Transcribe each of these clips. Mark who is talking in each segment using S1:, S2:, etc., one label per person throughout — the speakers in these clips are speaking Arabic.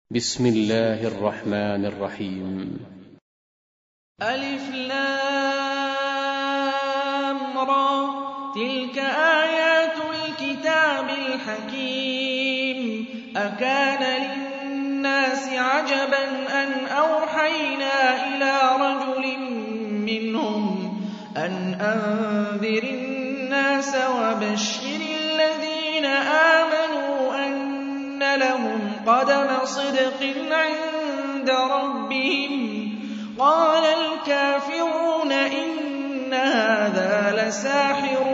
S1: بسم الله الرحمن الرحيم.
S2: ألف لام را تلك آيات الكتاب الحكيم أكان للناس عجبا أن أوحينا إلى رجل منهم أن أنذر الناس وبشر الذين آمنوا أن لهم قدم صدق عند ربهم قال الكافرون إن هذا لساحر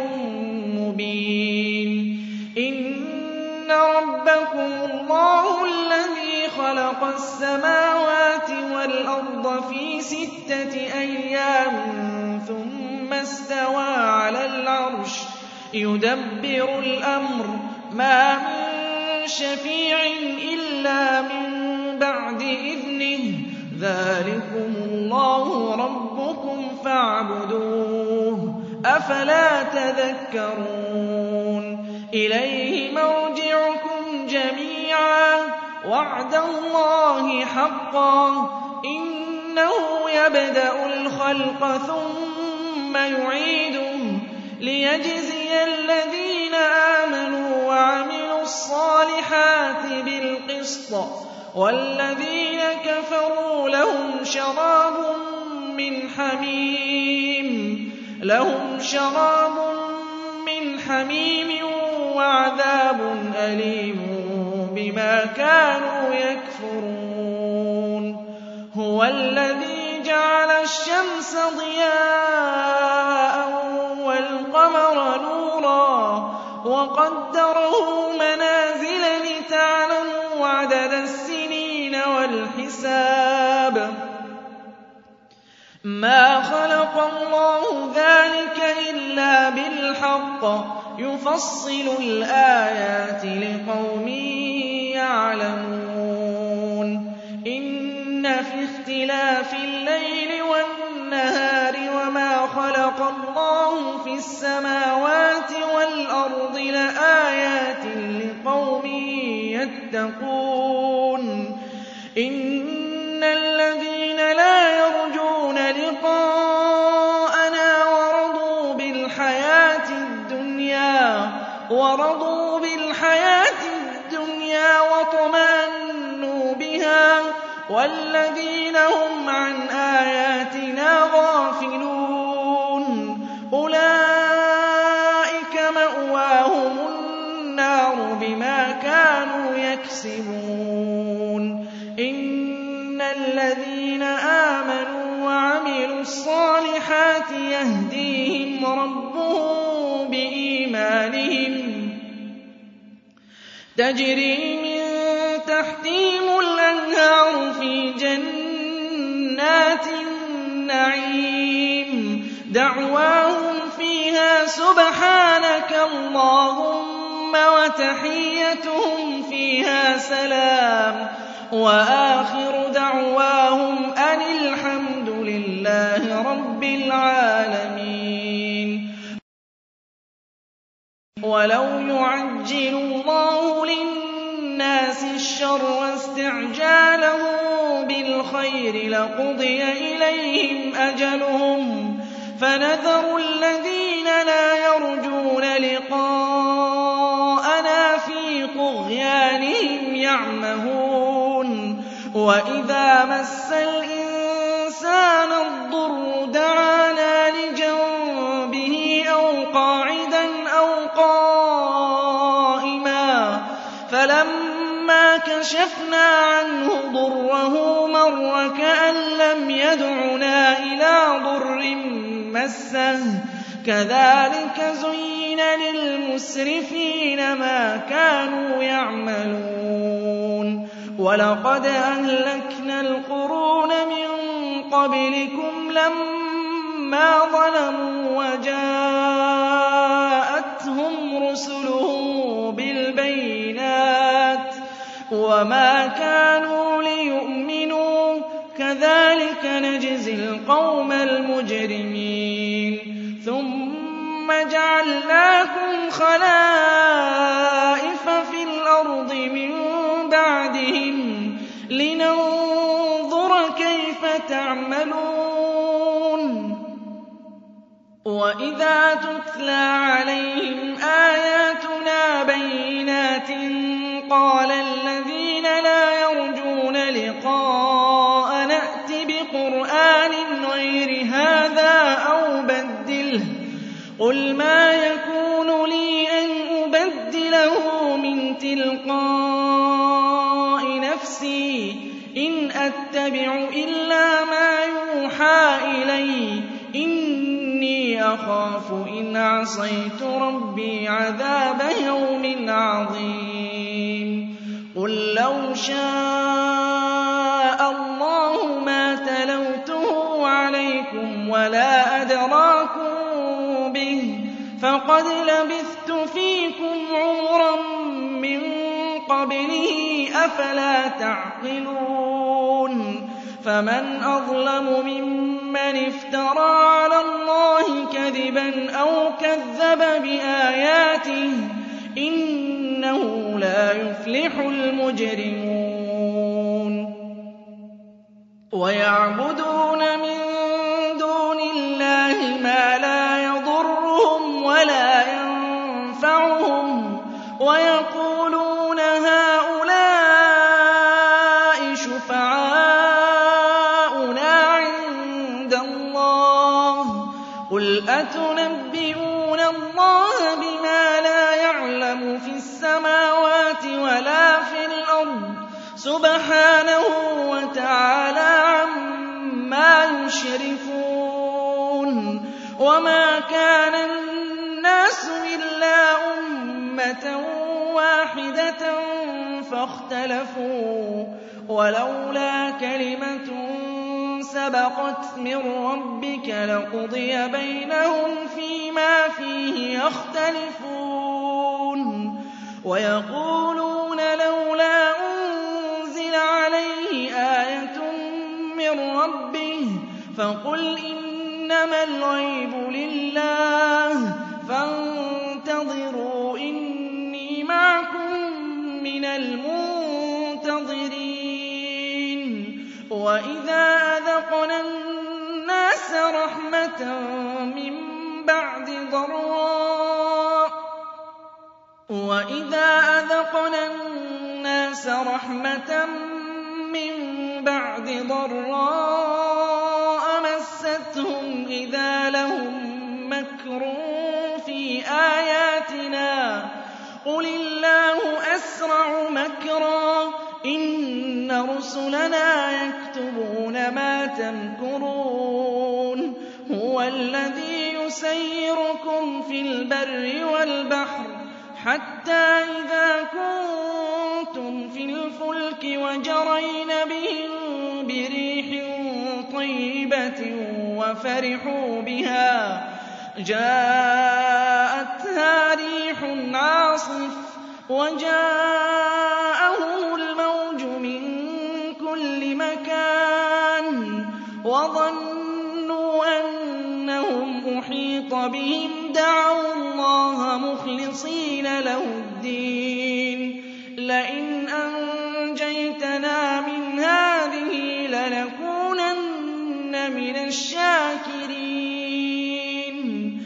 S2: مبين إن ربكم الله الذي خلق السماوات والأرض في 6 أيام ثم استوى على العرش يدبر الأمر ما من شفيع إلا من بعد إذنه ذلكم الله ربكم فاعبدوه أفلا تذكرون إليه مرجعكم جميعا وعد الله حقا إنه يبدأ الخلق ثم يعيده ليجزي الذين آمنوا وعملوا الصالحات بالقسط والذين كفروا لهم شراب من حميم وعذاب أليم بما كانوا يكفرون هو الذي جعل الشمس ضياء والقمر نورا وقدره منازل لتعلموا عدد السنين والحساب ما خلق الله ذلك إلا بالحق يفصل الآيات لقوم يعلمون إن في اختلاف الليل والنهار وما خلق الله في السماوات والأرض لآيات لقوم يتقون إن الذين لا يرجون لقاءنا ورضوا بالحياة الدنيا وطمأنوا بها والذين هم عن آياتنا غافلون أولئك مأواهم النار بما كانوا يكسبون إن الذين آمنوا وعملوا الصالحات يهديهم ربهم بإيمانهم تجري من تحتهم الأنهار في جنات النعيم دعواهم فيها سبحانك اللهم وتحيتهم فيها سلام وآخر دعواهم أن الحمد لله رب العالمين ولو يعجل الله للناس الشر استعجاله بالخير لقضي إليهم أجلهم فنذر الذين لا يرجون لقاءنا في طغيانهم يعمهون وإذا مس الإنسان الضر دعانا لجنبه أو قاعدا أو قائما فلما كشفنا عنه ضره مر كأن لم يدعنا إلى ضر مسه كذلك زين للمسرفين ما كانوا يعملون ولقد أهلكنا القرون من قبلكم لما ظلموا وجاءتهم رسلهم بالبينات وما كانوا ليؤمنوا كذلك نجزي القوم المجرمين ثم جعلناكم خلائف في الأرض من بعدهم لننظر كيف تعملون. وإذا تتلى عليهم آياتنا بينات قال الذين لا يرجون لقاء نأت بقرآن غير هذا أو بدله قل ما يكون لي أن أبدله من تلقاء نفسي إن أتبع إلا ما يوحى إلي إني أخاف إن عصيت ربي عذاب يوم عظيم. قل لو شاء الله ما تلوته عليكم ولا أدراكم به فقد لبثت فيكم عمرا من قبله أفلا تعقلون. فمن أظلم ممن افترى على الله كذبا أو كذب بآياته إنه لا يفلح المجرمون. ويعبدون من دون الله ما لا يضرهم ولا ينفعهم ويقولون هؤلاء شفعاؤنا عند الله قل أتنبئون الله بما لا يعلم في السماوات ولا في الأرض سبحانه وتعالى عما يشركون. وما كان الناس إلا أمة واحدة فاختلفوا ولولا كلمة سبقت من ربك لقضي بينهم فيما فيه يختلفون. ويقولون لولا أنزل عليه آية من ربه فقل إنما الغيب لله فانتظروا إني معكم من المنتظرين. وإذا أذقنا الناس رحمة من بعد ضراء مستهم إذا لهم مكر في آياتنا قل الله أسرع مكرا إن رسلنا يكتبون ما تمكرون. هو الذي يسيركم في البر والبحر حتى إذا كنتم في الفلك وجرين بهم بريح طيبة وفرحوا بها جاءتها ريح عاصف وجاءهم الموج من كل مكان وظنوا أنهم أحيط بهم دعوا الله مخلصين له الدين لئن أنجيتنا من هذه لنكونن من الشاكرين.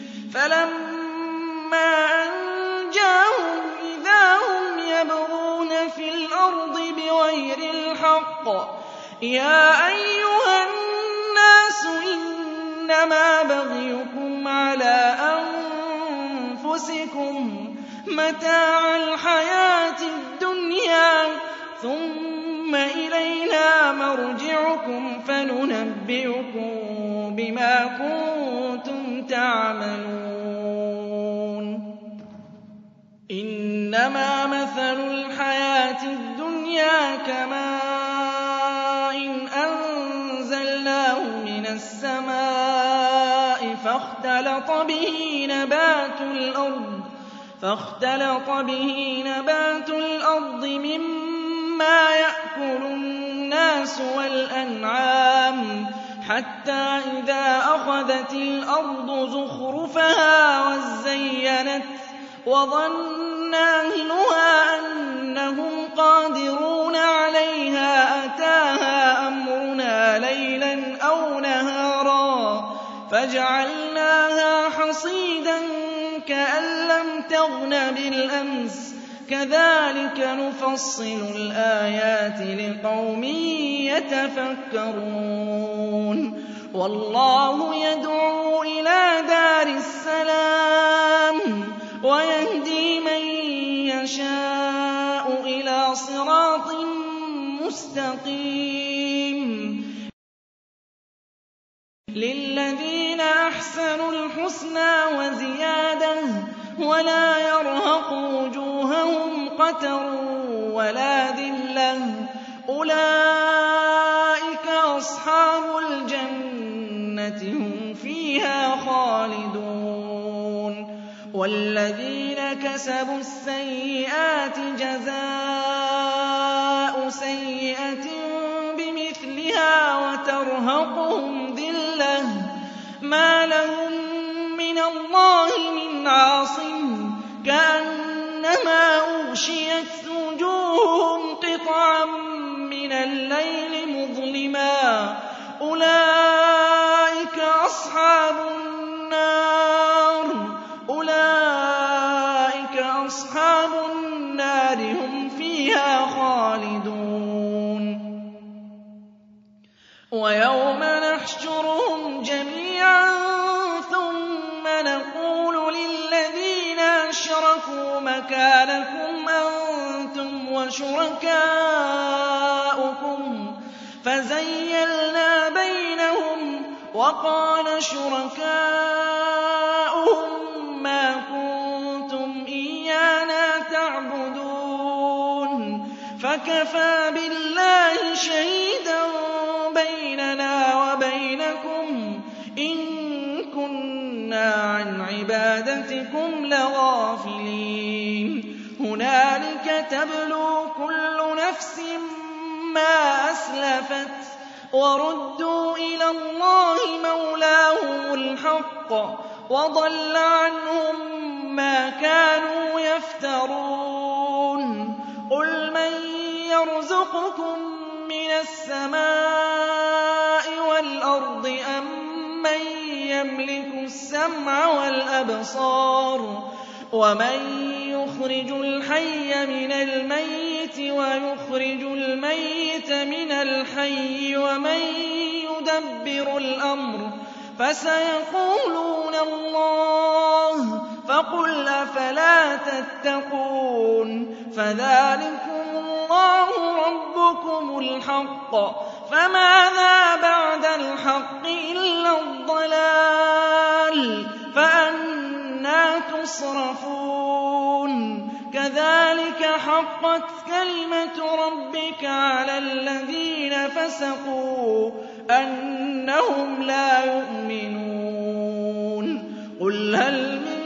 S2: فلما أنجاهم إذا هم يبغون في الأرض بغير الحق يا أيها الناس إنما بغيكم على أنفسكم متاع الحياة الدنيا ثم إلينا مرجعكم فننبئكم بما كنتم تعملون. إنما مثل الحياة الدنيا كماء أنزلناه من السماء فاختلط به نبات الأرض مما يأكل الناس والأنعام حتى إذا أخذت الأرض زخرفها وزينت وظن أهلها أنهم قادرون عليها فَجَعَلْنَاهَا حَصِيدًا كَأَن لَّمْ تَغْنَ بِالْأَمْسِ ۚ كَذَٰلِكَ نُفَصِّلُ الْآيَاتِ لِقَوْمٍ يَتَفَكَّرُونَ وَاللَّهُ يَدْعُو إِلَىٰ دَارِ السَّلَامِ وَيَهْدِي مَن يَشَاءُ إِلَىٰ صِرَاطٍ مُّسْتَقِيمٍ لِّلَّذِينَ أَحْسَنُوا الْحُسْنَىٰ وَزِيَادَةٌ وَلَا يَرْهَقُ وُجُوهَهُمْ قَتَرٌ وَلَا ذِلَّةٌ ۚ أُولَٰئِكَ أَصْحَابُ الْجَنَّةِ ۖ هُمْ فِيهَا خَالِدُونَ وَالَّذِينَ كَسَبُوا السَّيِّئَاتِ جَزَاءُ سَيِّئَةٍ بِمِثْلِهَا وَتَرْهَقُهُمْ ذِلَّةٌ ۖ مَّا لَهُم مِّنَ اللَّهِ مِنْ عَاصِمٍ ۖ كَأَنَّمَا أُغْشِيَتْ وُجُوهُهُمْ قِطَعًا مِّنَ اللَّيْلِ مُظْلِمًا ۚ أُولَٰئِكَ أَصْحَابُ النَّارِ ۖ هُمْ فِيهَا خَالِدُونَ وَيَوْمَ نَحْشُرُهُمْ جَمِيعًا ثُمَّ نَقُولُ لِلَّذِينَ أَشْرَكُوا مَكَانَكُمْ أَنتُمْ وَشُرَكَاؤُكُمْ فَزَيَّلْنَا بَيْنَهُمْ وَقَالَ شُرَكَاؤُهُم مَّا كُنتُمْ إِيَّانَا تَعْبُدُونَ فَكَفَىٰ بِاللَّهِ شَهِيدًا بَيْنَنَا وَبَيْنَكُمْ إِن كُنَّا عَنْ عِبَادَتِكُمْ لَغَافِلِينَ هُنَالِكَ تَبْلُو كُلُّ نَفْسٍ مَّا أَسْلَفَتْ وَرُدُّوا إِلَى اللَّهِ مَوْلَاهُمُ الْحَقِّ وَضَلَّ عَنْهُم مَّا كَانُوا يَفْتَرُونَ قُلْ مَن يَرْزُقُكُم مِّنَ السَّمَاءِ وَالْأَرْضِ أَمَّن يَمْلِكُ السَّمْعَ وَالْأَبْصَارَ وَمَن يُخْرِجُ الْحَيَّ مِنَ الْمَيِّتِ وَيُخْرِجُ الْمَيِّتَ مِنَ الْحَيِّ وَمَن يُدَبِّرُ الْأَمْرَ ۚ فَسَيَقُولُونَ اللَّهُ فَقُلْ أَفَلَا تَتَّقُونَ فَذَٰلِكُمُ اللَّهُ رَبُّكُمُ الْحَقُّ فَمَاذَا بَعْدَ الْحَقِّ إِلَّا الضَّلَالُ فَأَنَّىٰ تُصْرَفُونَ كَذَٰلِكَ حَقَّتْ كَلِمَةُ رَبِّكَ عَلَى الَّذِينَ فَسَقُوا أَنَّهُمْ لَا يُؤْمِنُونَ قُلْ هَلْ مِن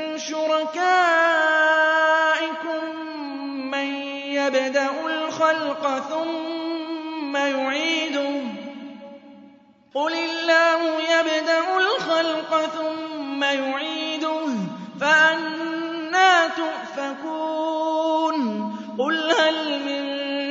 S2: شُرَكَائِكُم مَّن يَبْدَأُ الْخَلْقَ ثُمَّ يُعِيدُهُ ۚ قُلِ اللَّهُ يَبْدَأُ الْخَلْقَ ثُمَّ يُعِيدُهُ ۖ فَأَنَّىٰ تُؤْفَكُونَ قُلْ هَلْ مِن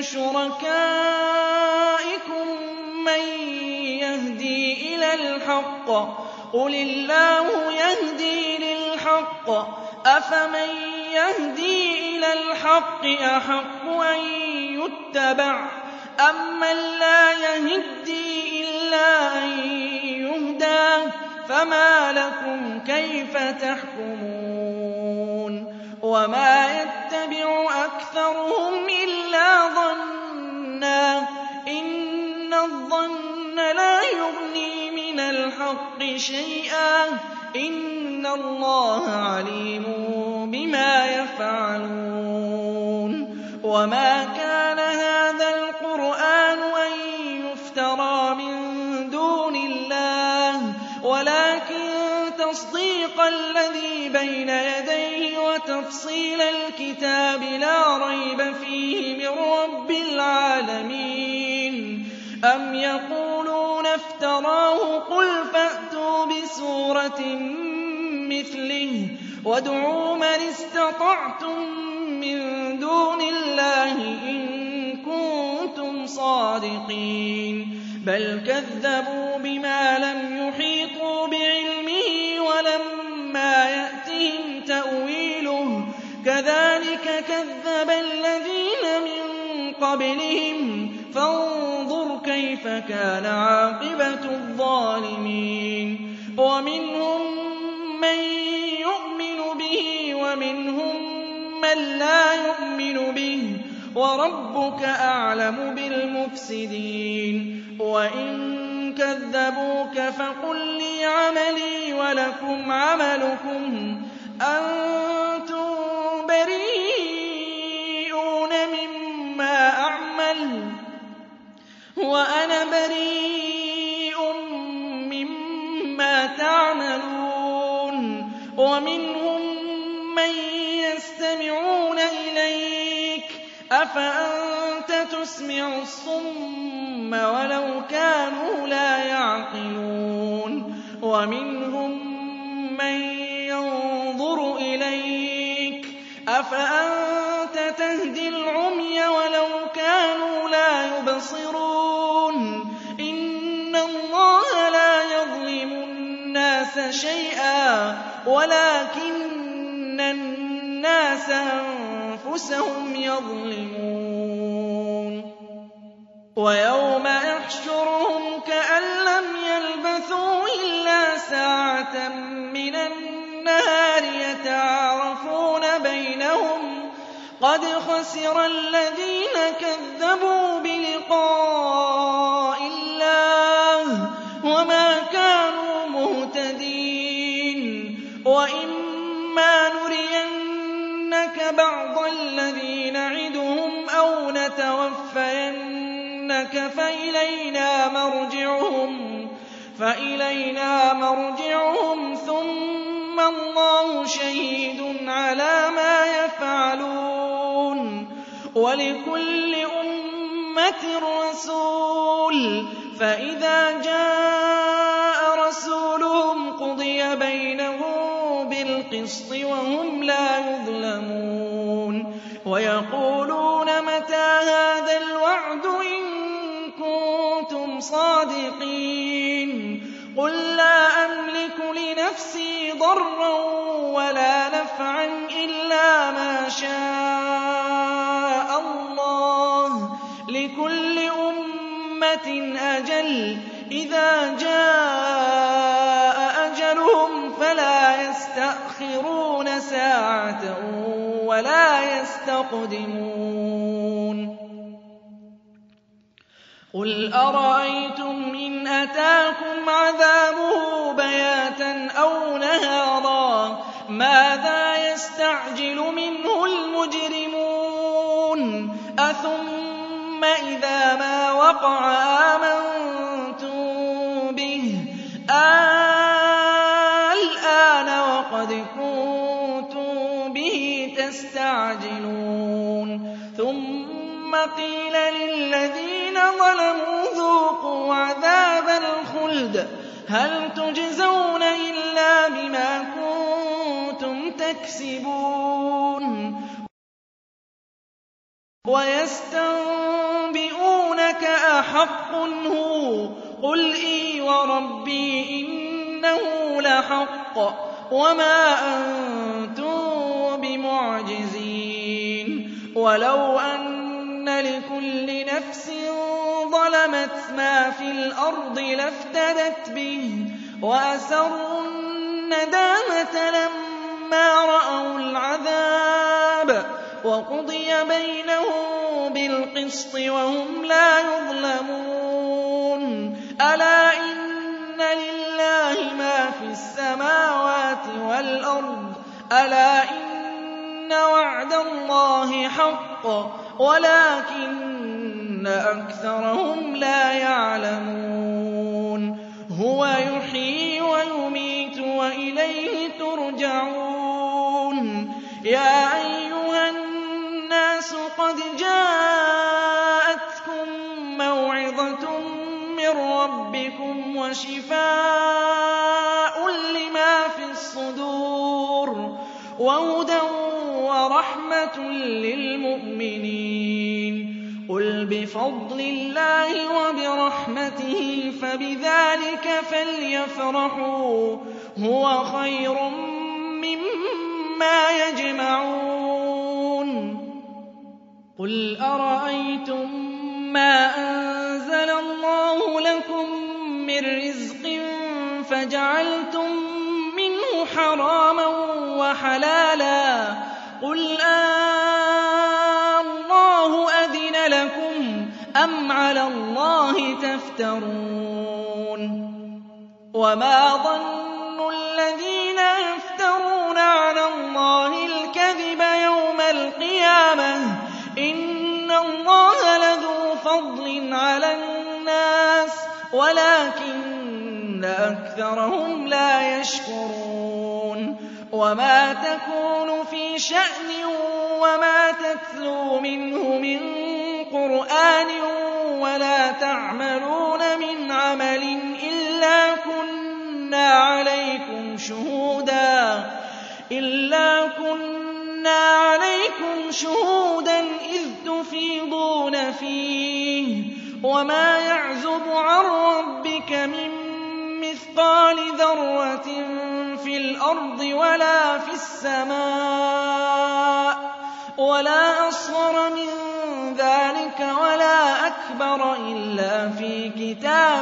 S2: شُرَكَائِكُم مَّن يَهْدِي إِلَى الْحَقِّ ۚ قُلِ اللَّهُ يَهْدِي لِلْحَقِّ ۗ أَفَمَن يَهْدِي إِلَى الْحَقِّ أَحَقُّ أَن يُتَّبَعَ أَمَّن لَّا يَهِدِّي إِلَّا أَن يُهْدَىٰ ۖ فَمَا لَكُمْ كَيْفَ تَحْكُمُونَ وَمَا يَتَّبِعُ أَكْثَرُهُمْ إِلَّا ظَنًّا ۚ إِنَّ الظَّنَّ لَا يُغْنِي مِنَ الْحَقِّ شَيْئًا ۚ إِنَّ اللَّهَ عَلِيمٌ بِمَا يَفْعَلُونَ وَمَا كَانَ هَٰذَا الْقُرْآنُ أَن يُفْتَرَىٰ مِن دُونِ اللَّهِ وَلَٰكِن تَصْدِيقَ الَّذِي بَيْنَ يَدَيْهِ وَتَفْصِيلَ الْكِتَابِ لَا رَيْبَ فِيهِ مِن رَّبِّ الْعَالَمِينَ أَمْ يَقُولُونَ افْتَرَاهُ ۖ قُلْ فَأْتُوا بِسُورَةٍ مِّثْلِهِ وَادْعُوا مَنِ اسْتَطَعْتُم مِّن دُونِ اللَّهِ إِن كُنتُمْ صَادِقِينَ بَلْ كَذَّبُوا بِمَا لَمْ يُحِيطُوا أُحِيطُوا بِعِلْمِهِ وَلَمَّا يَأْتِهِمْ تَأْوِيلُهُ كَذَٰلِكَ كَذَّبَ الَّذِينَ مِن قَبْلِهِمْ فَانظُرْ كَيْفَ كَانَ عَاقِبَةُ الظَّالِمِينَ وَمِنْهُم مَّن يُؤْمِنُ بِهِ وَمِنْهُم مَّن لَّا يُؤْمِنُ بِهِ ۚ وَرَبُّكَ أَعْلَمُ بِالْمُفْسِدِينَ وَإِن كَذَّبُوكَ فَقُل لِّي عَمَلِي وَلَكُمْ عَمَلُكُمْ أَنتُم بَرِيئُونَ مِمَّا أَعْمَلُ وَأَنَا بَرِيءٌ مِّمَّا تَعْمَلُونَ وَمِنْهُم مَّن يَسْتَمِعُونَ إِلَيْكَ ۚ أَفَأَنتَ تُسْمِعُ الصُّمَّ وَلَوْ كَانُوا لَا يَعْقِلُونَ وَمِنْهُم مَّن يَنظُرُ إِلَيْكَ ۚ أَفَأَنتَ تَهْدِي الْعُمْيَ وَلَوْ كَانُوا لَا يُبْصِرُونَ إِنَّ اللَّهَ لَا يَظْلِمُ النَّاسَ شَيْئًا وَلَٰكِنَّ النَّاسَ أَنفُسَهُمْ يَظْلِمُونَ وَيَوْمَ يَحْشُرُهُمْ كَأَن لَّمْ يَلْبَثُوا إِلَّا سَاعَةً مِّنَ النَّهَارِ يَتَعَارَفُونَ بَيْنَهُمْ قَدْ خَسِرَ الَّذِينَ كَذَّبُوا بِلِقَاءِ اللَّهِ وَمَا كَانُوا مُهْتَدِينَ وَإِمَّا نُرِيَنَّكَ بَعْضَ الَّذِي نَعِدُهُمْ أَوْ نَتَوَفَّيَنَّكَ فَإِلَيْنَا مَرْجِعُهُمْ ثُمَّ اللَّهُ شَهِيدٌ عَلَىٰ مَا يَفْعَلُونَ وَلِكُلِّ أُمَّةٍ رَّسُولٌ فَإِذَا جَاءَ رَسُولُهُمْ قُضِيَ بَيْنَهُم بِالْقِسْطِ وَهُمْ لَا يُظْلَمُونَ وَيَقُولُونَ مَتَىٰ هَٰذَا الْوَعْدُ إِن كُنتُمْ صَادِقِينَ قُل لَّا أَمْلِكُ لِنَفْسِي ضَرًّا وَلَا نَفْعًا إِلَّا مَا شَاءَ اللَّهُ ۗ لِكُلِّ أُمَّةٍ أَجَلٌ ۚ إِذَا جَاءَ أَجَلُهُمْ فَلَا يَسْتَأْخِرُونَ سَاعَةً وَلَا يَسْتَقْدِمُونَ قُلْ أَرَأَيْتُمْ إِنْ أَتَاكُمْ عَذَابُهُ بَيَاتًا أَوْ نَهَارًا مَاذَا يَسْتَعْجِلُ مِنْهُ الْمُجْرِمُونَ أَثُمَّ إِذَا مَا وَقَعَ آمَنتُم بِهِ الْآنَ وَقَدْ كُنتُم بِهِ تَسْتَعْجِلُونَ ثُمَّ قِيلَ لِلَّذِينَ ظَلَمُوا ذُوقُوا عَذَابَ الْخُلْدِ هَلْ تُجْزَوْنَ إِلَّا بِمَا كُنتُمْ تَكْسِبُونَ وَيَسْتَنبِئُونَكَ أَحَقٌّ هُوَ ۖ قُلْ إِي وَرَبِّي إِنَّهُ لَحَقٌّ وَمَا أَنتُم بِمُعْجِزِينَ وَلَوْ أَنَّ لِكُلِّ نَفْسٍ ظَلَمَتْ مَا فِي الْأَرْضِ لَافْتَدَتْ بِهِ وَأَسَرُّوا النَّدَامَةَ لَمَّا رَأَوُا الْعَذَابَ وَقُضِيَ بَيْنَهُم بِالْقِسْطِ وَهُمْ لَا يُظْلَمُونَ أَلَا إِنَّ لِلَّهِ مَا فِي السَّمَاوَاتِ وَالْأَرْضِ أَلَا إِنَّ وَعْدَ اللَّهِ حَقٌّ وَلَٰكِنَّ أَكْثَرَهُمْ لَا يَعْلَمُونَ هُوَ يُحْيِي وَيُمِيتُ وَإِلَيْهِ تُرْجَعُونَ يَا أَيُّهَا النَّاسُ قَدْ جَاءَتْكُم مَّوْعِظَةٌ مِّن رَّبِّكُمْ وَشِفَاءٌ لِّمَا فِي الصُّدُورِ وَهُدًى وَرَحْمَةٌ لِّلْمُؤْمِنِينَ قُلْ بِفَضْلِ اللَّهِ وَبِرَحْمَتِهِ فَبِذَٰلِكَ فَلْيَفْرَحُوا هُوَ خَيْرٌ مِّمَّا يَجْمَعُونَ قُلْ أَرَأَيْتُم مَّا أَنزَلَ اللَّهُ لَكُم مِّن رِّزْقٍ فَجَعَلْتُم مِّنْهُ حَرَامًا وَحَلَالًا قُلْ اللَّهُ أَذِنَ لَكُمْ أَمْ عَلَى اللَّهِ تَفْتَرُونَ وَمَا ظَنُّ الَّذِينَ يَفْتَرُونَ عَلَى اللَّهِ الْكَذِبَ يَوْمَ الْقِيَامَةِ إِنَّ اللَّهَ لَذُو فَضْلٍ عَلَى النَّاسِ وَلَٰكِنَّ أَكْثَرَهُمْ لَا يَشْكُرُونَ وَمَا تَكُونُ فِي شَأْنٍ وَمَا تَتْلُو مِنْهُ مِن قُرْآنٍ وَلَا تَعْمَلُونَ مِنْ عَمَلٍ إِلَّا كُنَّا عَلَيْكُمْ شُهُودًا إِذْ تُفِيضُونَ فِيهِ وَمَا يَعْزُبُ عَن رَّبِّكَ مِن مِّثْقَالِ ذَرَّةٍ فِي الْأَرْضِ وَلَا فِي السَّمَاءِ وَلَا أَصْغَرَ مِن ذَٰلِكَ وَلَا أَكْبَرَ إِلَّا فِي كِتَابٍ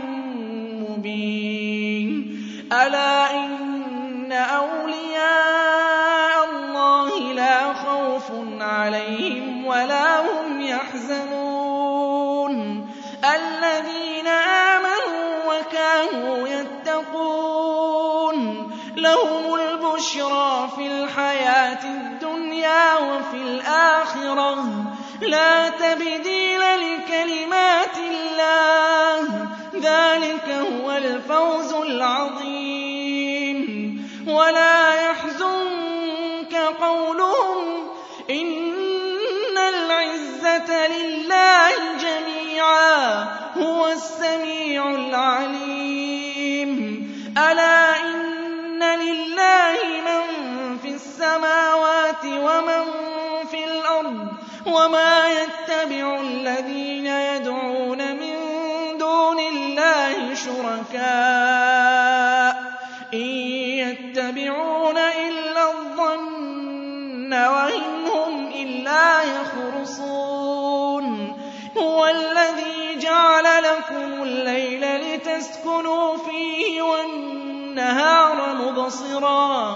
S2: مُّبِينٍ أَلَا إِنَّ أَوْلِيَاءَ اللَّهِ لَا خَوْفٌ عَلَيْهِمْ وَلَا هُمْ يَحْزَنُونَ الَّذِينَ آمَنُوا وَكَانُوا يَتَّقُونَ لَهُمُ الْبُشْرَىٰ فِي الْحَيَاةِ الدُّنْيَا وَفِي الْآخِرَةِ ۖ لَا تَبْدِيلَ لِكَلِمَاتِ اللَّهِ ۚ ذَٰلِكَ هُوَ الْفَوْزُ الْعَظِيمُ وَلَا يَحْزُنكَ قَوْلُهُمْ إِنَّ الْعِزَّةَ لِلَّهِ جَمِيعًا ۚ هُوَ السَّمِيعُ الْعَلِيمُ أَلَا إِنَّ لِلَّهِ مَن فِي السَّمَاوَاتِ وَمَن فِي الْأَرْضِ وَمَا يَتَّبِعُ الَّذِينَ يَدْعُونَ مِن دُونِ اللَّهِ شُرَكَاءَ إِن يَتَّبِعُونَ إِلَّا الظَّنَّ وَإِنْ هُمْ إِلَّا يَخْرُصُونَ هُوَ الَّذِي جَعَلَ لَكُمُ اللَّيْلَ لِتَسْكُنُوا فِيهِ وَالنَّهَارَ مُبْصِرًا ۚ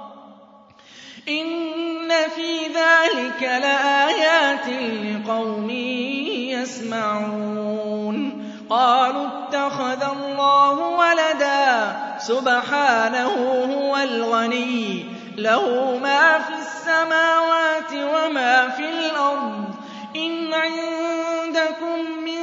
S2: إِنَّ فِي ذَٰلِكَ لَآيَاتٍ لِّقَوْمٍ يَسْمَعُونَ قَالُوا اتَّخَذَ اللَّهُ وَلَدًا سُبْحَانَهُ هُوَ الْغَنِيُّ لَهُ مَا فِي السَّمَاوَاتِ وَمَا فِي الْأَرْضِ إِنْ عِندَكُم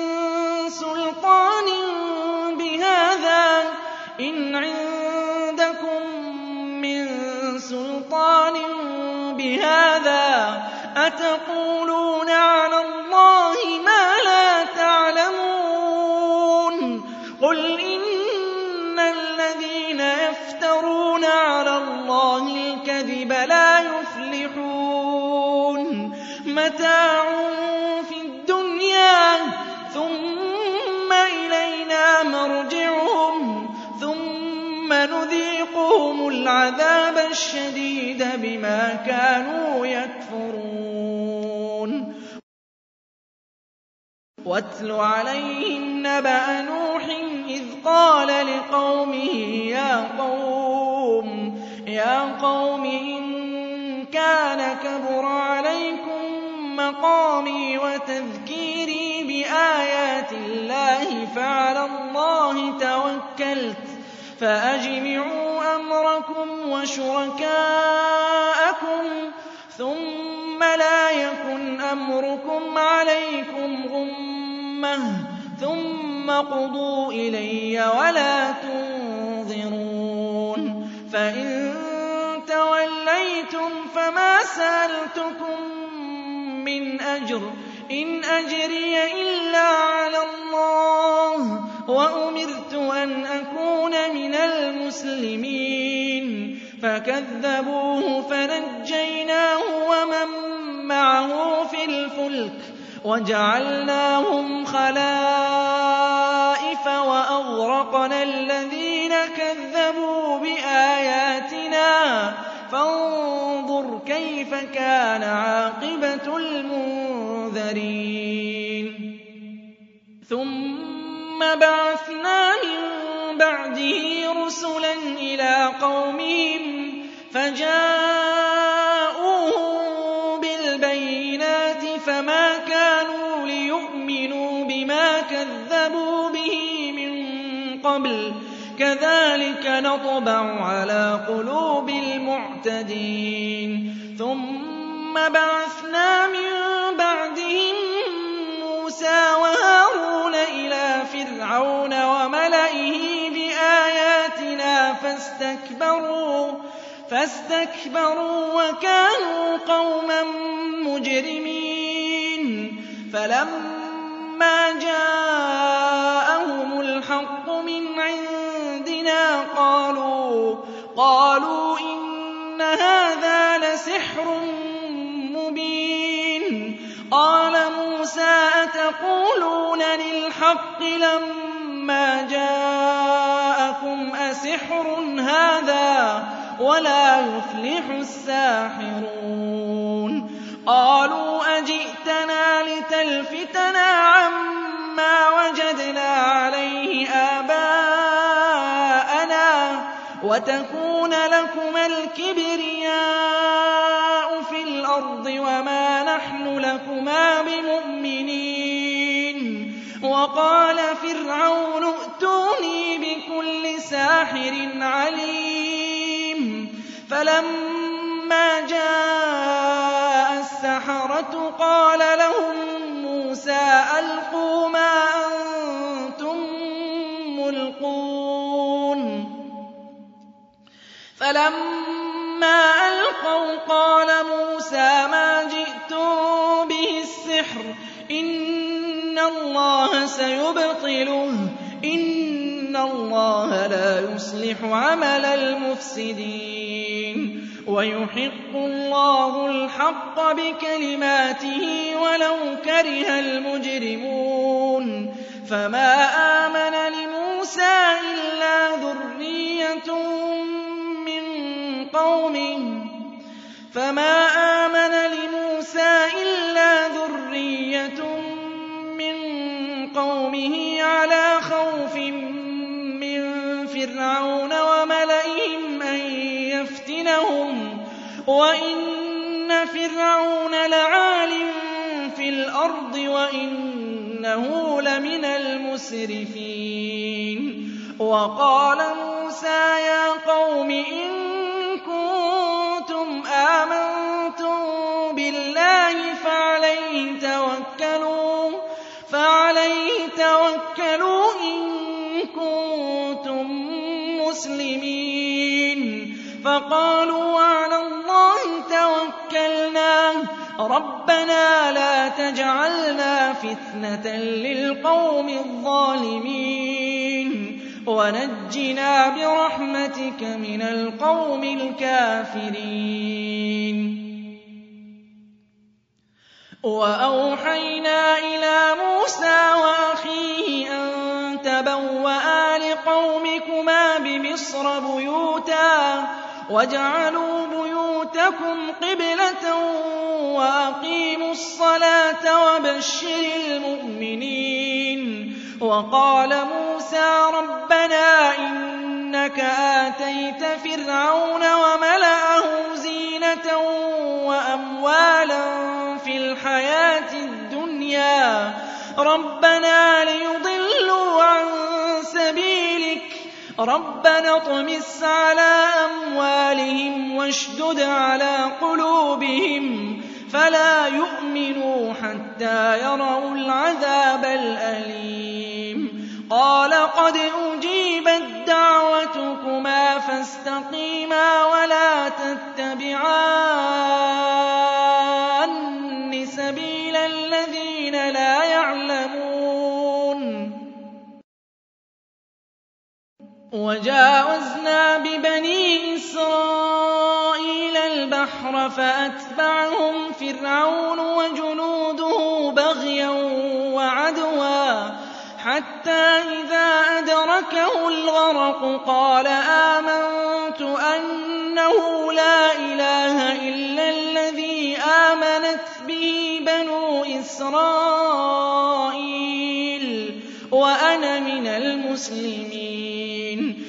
S2: مِّن سُلْطَانٍ بِهَٰذَا أَتَقُولُونَ عَلَى اللَّهِ مَا لَا تَعْلَمُونَ قُلْ إِنَّ الَّذِينَ يَفْتَرُونَ عَلَى اللَّهِ الْكَذِبَ لَا يُفْلِحُونَ مَتَاعٌ فِي الدُّنْيَا ثُمَّ إِلَيْنَا مَرْجِعُهُمْ ثُمَّ نُذِيقُهُمُ الْعَذَابَ الشَّدِيدَ بِمَا كَانُوا يَكْفُرُونَ وَاتْلُ عَلَيْهِمْ نَبَأَ نُوحٍ إِذْ قَالَ لِقَوْمِهِ يَا قَوْمِ إِن كَانَ كَبُرَ عَلَيْكُم مَّقَامِي وَتَذْكِيرِي بِآيَاتِ اللَّهِ فَعَلَى اللَّهِ تَوَكَّلْتُ فَأَجْمِعُوا أَمْرَكُمْ وَشُرَكَاءَكُمْ ثُمَّ لَا يَكُنْ أَمْرُكُمْ عَلَيْكُمْ غُمَّةً ثُمَّ اقْضُوا إِلَيَّ وَلَا تُنظِرُونِ فَإِن تَوَلَّيْتُمْ فَمَا سَأَلْتُكُم مِّنْ أَجْرٍ إِنْ أَجْرِيَ إِلَّا عَلَى اللَّهِ وَأُمِرْتُ أَنْ أَكُونَ مِنَ الْمُسْلِمِينَ فَكَذَّبُوهُ فَنَجَّيْنَاهُ وَمَن مَّعَهُ فِي الْفُلْكِ وَجَعَلْنَاهُمْ خَلَائِفَ وَأَغْرَقْنَا الَّذِينَ كَذَّبُوا بِآيَاتِنَا فَانظُرْ كَيْفَ كَانَ عَاقِبَةُ الْمُنذَرِينَ ثُمَّ بَعَثْنَا مِن بَعْدِهِ رُسُلًا إِلَىٰ قَوْمِهِمْ فَجَاءُوهُم بِالْبَيِّنَاتِ فَمَا كَانُوا لِيُؤْمِنُوا بِمَا كَذَّبُوا بِهِ مِن قَبْلُ ۚ كَذَٰلِكَ نَطْبَعُ عَلَىٰ قُلُوبِ الْمُعْتَدِينَ ثُمَّ بَعَثْنَا مِن بَعْدِهِم مُّوسَىٰ وَهَارُونَ إِلَىٰ فِرْعَوْنَ وَمَلَئِهِ بِآيَاتِنَا فَاسْتَكْبَرُوا وَكَانُوا قَوْمًا مُّجْرِمِينَ فَلَمَّا جَاءَهُمُ الْحَقُّ مِنْ عِندِنَا قَالُوا إِنَّ هَٰذَا لَسِحْرٌ مُّبِينٌ قَالَ مُوسَىٰ أَتَقُولُونَ لِلْحَقِّ لَمَّا جَاءَكُمْ أَسِحْرٌ هَٰذَا وَلَا يُفْلِحُ السَّاحِرُونَ قَالُوا أَجِئْتَنَا لِتَلْفِتَنَا عَمَّا وَجَدْنَا عَلَيْهِ آبَاءَنَا وَتَكُونَ لَكُمَا الْكِبْرِيَاءُ فِي الْأَرْضِ وَمَا نَحْنُ لَكُمَا بِمُؤْمِنِينَ وَقَالَ فِرْعَوْنُ ائْتُونِي بِكُلِّ سَاحِرٍ عَلِيمٍ فَلَمَّا جَاءَ السَّحَرَةُ قَالَ لَهُم مُّوسَىٰ أَلْقُوا مَا أَنتُم مُّلْقُونَ فَلَمَّا أَلْقَوْا قَالَ مُوسَىٰ مَا جِئْتُم بِهِ السِّحْرُ ۖ إِنَّ اللَّهَ سَيُبْطِلُهُ ۖ إِنَّ اللَّهَ لَا يُصْلِحُ عَمَلَ الْمُفْسِدِينَ وَيُحِقُّ اللَّهُ الْحَقَّ بِكَلِمَاتِهِ وَلَوْ كَرِهَ الْمُجْرِمُونَ فَمَا آمَنَ لِمُوسَىٰ إِلَّا ذُرِّيَّةٌ مِّن قَوْمِهِ عَلَىٰ خَوْفٍ مِّن فِرْعَوْنَ وَمَلَئِهِمْ أَن يَفْتِنَهُمْ ۚ وَإِنَّ فِرْعَوْنَ لَعَالٍ فِي الْأَرْضِ وَإِنَّهُ لَمِنَ الْمُسْرِفِينَ وَقَالَ مُوسَىٰ يَا قَوْمِ إِن كُنتُمْ آمَنتُم بِاللَّهِ فَعَلَيْهِ تَوَكَّلُوا إِن كُنتُم مُّسْلِمِينَ فَقَالُوا وَعَلَى اللَّهِ تَوَكَّلْنَا رَبَّنَا لَا تَجْعَلْنَا فِتْنَةً لِّلْقَوْمِ الظَّالِمِينَ وَنَجِّنَا بِرَحْمَتِكَ مِنَ الْقَوْمِ الْكَافِرِينَ وَأَوْحَيْنَا إِلَىٰ مُوسَىٰ وَأَخِيهِ أَن تَبَوَّآ لِقَوْمِكُمَا بِمِصْرَ بُيُوتًا وَاجْعَلُوا بُيُوتَكُمْ قِبْلَةً وَأَقِيمُوا الصَّلَاةَ وَبَشِّرِ الْمُؤْمِنِينَ وَقَالَ مُوسَىٰ رَبَّنَا إِنَّكَ آتَيْتَ فِرْعَوْنَ وَمَلَأَهُ زِينَةً وَأَمْوَالًا فِي الْحَيَاةِ الدُّنْيَا رَبَّنَا لِيُضِلُّوا عَن سَبِيلِكَ رَبَّنَا اطْمِسْ عَلَىٰ أَمْوَالِهِمْ وَاشْدُدْ عَلَىٰ قُلُوبِهِمْ فَلَا يُؤْمِنُوا حَتَّىٰ يَرَوُا الْعَذَابَ الْأَلِيمَ قَالَ قَدْ أُجِيبَت دَّعْوَتُكُمَا فَاسْتَقِيمَا وَلَا تَتَّبِعَانِّ سَبِيلَ الَّذِينَ لَا يَعْلَمُونَ وَجَاوَزْنَا بِبَنِي إِسْرَائِيلَ الْبَحْرَ فَأَتْبَعَهُمْ فِرْعَوْنُ وَجُنُودُهُ بَغْيًا حَتَّىٰ إِذَا أَدْرَكَهُ الْغَرَقُ قَالَ آمَنتُ أَنَّهُ لَا إِلَٰهَ إِلَّا الَّذِي آمَنَتْ بِهِ بَنُو إِسْرَائِيلَ وَأَنَا مِنَ الْمُسْلِمِينَ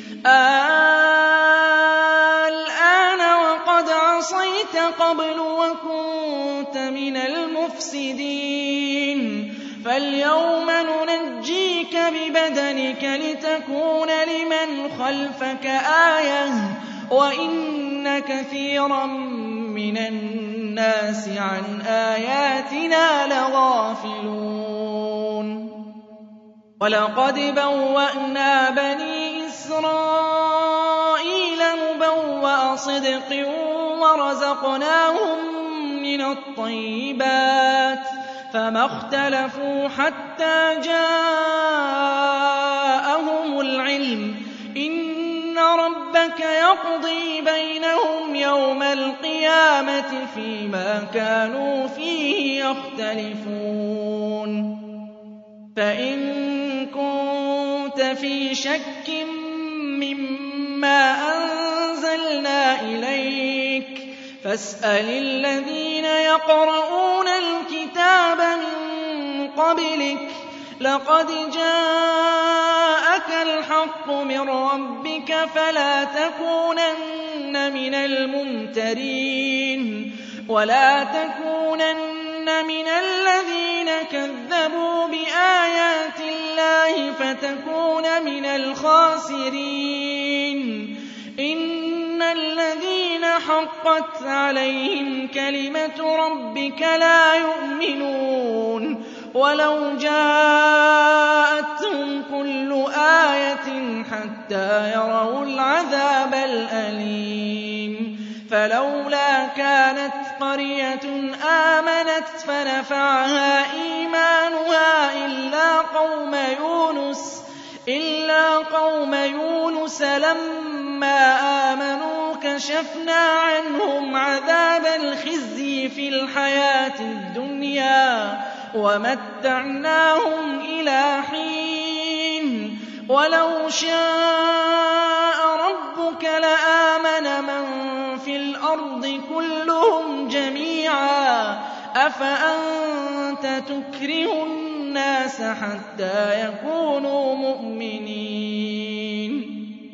S2: الْآنَ وَقَدْ عَصَيْتَ قَبْلُ وَكُنتَ مِنَ الْمُفْسِدِينَ فَالْيَوْمَ نُنَجِّيكَ بِبَدَنِكَ لِتَكُونَ لِمَنْ خَلْفَكَ آيَةً وَإِنَّ كَثِيرًا مِّنَ النَّاسِ عَنْ آيَاتِنَا لَغَافِلُونَ وَلَقَدْ بَوَّأْنَا بَنِي إِسْرَائِيلَ مُبَوَّأَ صِدْقٍ وَرَزَقْنَاهُم مِّنَ الطَّيِّبَاتِ فَمَا اخْتَلَفُوا حَتَّىٰ جَاءَهُمُ الْعِلْمُ ۚ إِنَّ رَبَّكَ يَقْضِي بَيْنَهُمْ يَوْمَ الْقِيَامَةِ فِيمَا كَانُوا فِيهِ يَخْتَلِفُونَ فَإِن كُنتَ فِي شَكٍّ مِّمَّا أَنزَلْنَا إِلَيْكَ فَاسْأَلِ الَّذِينَ يَقْرَؤُونَ الْكِتَابَ مِن قَبْلِكَ ۚ لَقَدْ جَاءَكَ الْحَقُّ مِن رَّبِّكَ فَلَا تَكُونَنَّ مِنَ الْمُمْتَرِينَ وَلَا تَكُونَنَّ مِنَ الَّذِينَ كَذَّبُوا بِآيَاتِ اللَّهِ فَتَكُونَ مِنَ الْخَاسِرِينَ إِنَّ الَّذِينَ حَقَّتْ عَلَيْهِمْ كَلِمَةُ رَبِّكَ لَا يُؤْمِنُونَ وَلَوْ جَاءَتْهُمْ كُلُّ آيَةٍ حَتَّىٰ يَرَوُا الْعَذَابَ الْأَلِيمَ فَلَوْلَا كَانَتْ قَرْيَةٌ آمَنَتْ فَنَفَعَهَا إِيمَانُهَا إِلَّا قَوْمَ يُونُسَ لَمَّا آمَنُوا كَشَفْنَا عَنْهُمْ عَذَابَ الْخِزْيِ فِي الْحَيَاةِ الدُّنْيَا وَمَتَّعْنَاهُمْ إِلَىٰ حِينٍ وَلَوْ شَاءَ رَبُّكَ لَآمَنَ مَن فِي الْأَرْضِ كُلُّهُمْ جَمِيعًا أَفَأَنتَ تُكْرِهُ النَّاسَ حَتَّىٰ يَكُونُوا مُؤْمِنِينَ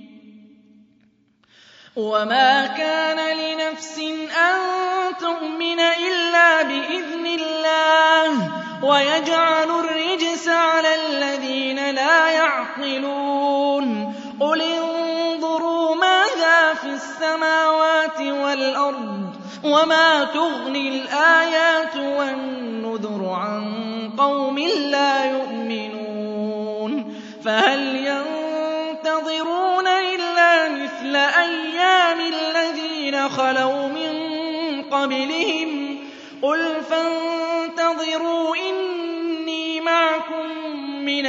S2: وَمَا كَانَ لِنَفْسٍ أَن تُؤْمِنَ إِلَّا بِإِذْنِ اللَّهِ وَيَجْعَلُ الرِّجْسَ عَلَى الَّذِينَ لَا يَعْقِلُونَ قُلِ انظُرُوا مَاذَا فِي السَّمَاوَاتِ وَالْأَرْضِ وَمَا تُغْنِي الْآيَاتُ وَالنُّذُرُ عَن قَوْمٍ لَّا يُؤْمِنُونَ فَهَلْ يَنتَظِرُونَ إِلَّا مِثْلَ أَيَّامِ الَّذِينَ خَلَوْا مِن قَبْلِهِمْ قُلْ فَانتَظِرُوا إِنِّي مَعَكُم مِّنَ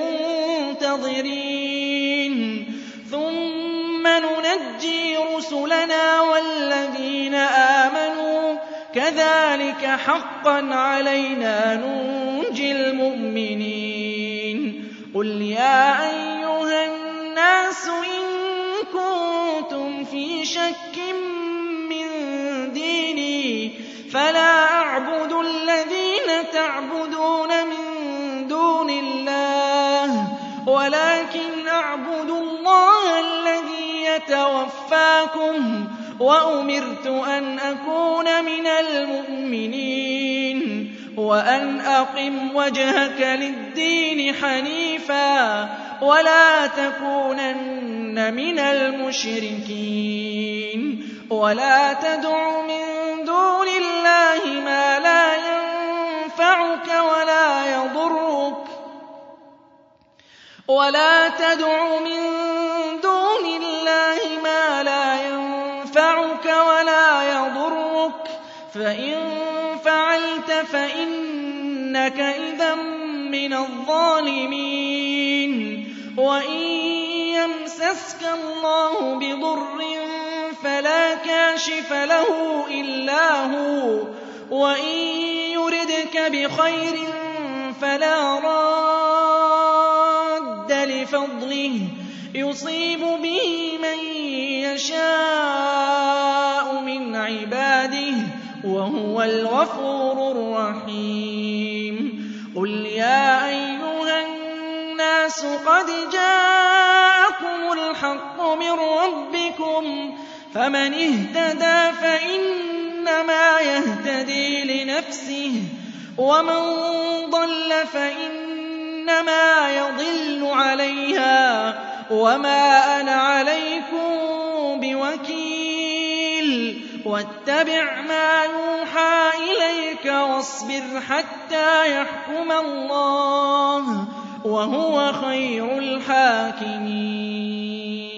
S2: الْمُنتَظِرِينَ ثُمَّ نُنَجِّي رُسُلَنَا وَالَّذِينَ آمَنُوا كَذَٰلِكَ حَقًّا عَلَيْنَا نُنجِي الْمُؤْمِنِينَ قُلْ يَا أَيُّهَا النَّاسُ إِن كُنتُمْ فِي شَكٍّ مِّن دِينِي فَلَا أَعْبُدُ الَّذِينَ تَعْبُدُونَ مِن دُونِ اللَّهِ وَلَٰكِنْ أَعْبُدُ اللَّهَ الَّذِي يَتَوَفَّاكُمْ وَأُمِرْتُ أَنْ أَكُونَ مِنَ الْمُؤْمِنِينَ وَأَنْ أَقِمْ وَجْهَكَ لِلدِّينِ حَنِيفًا وَلَا تَكُونَنَّ مِنَ الْمُشْرِكِينَ وَلَا تَدْعُ مِن دُونِ اللَّهِ مَا لَا يَنفَعُكَ وَلَا يَضُرُّكَ فَإِن فَعَلْتَ فَإِنَّكَ إِذًا مِّنَ الظَّالِمِينَ وَإِن يَمْسَسْكَ اللَّهُ بِضُرٍّ فَلَا كَاشِفَ لَهُ إِلَّا هُوَ وَإِن يُرِدْكَ بِخَيْرٍ فَلَا رَادِّ بفضله يصيب به من يشاء من عباده وهو الغفور الرحيم قل يا أيها الناس قد جاءكم الحق من ربكم فمن اهتدى فإنما يهتدي لنفسه ومن ضل فإنما يضل عليها وما أنا عليكم بوكيل واتبع ما يوحى إليك واصبر حتى يحكم الله وهو خير الحاكمين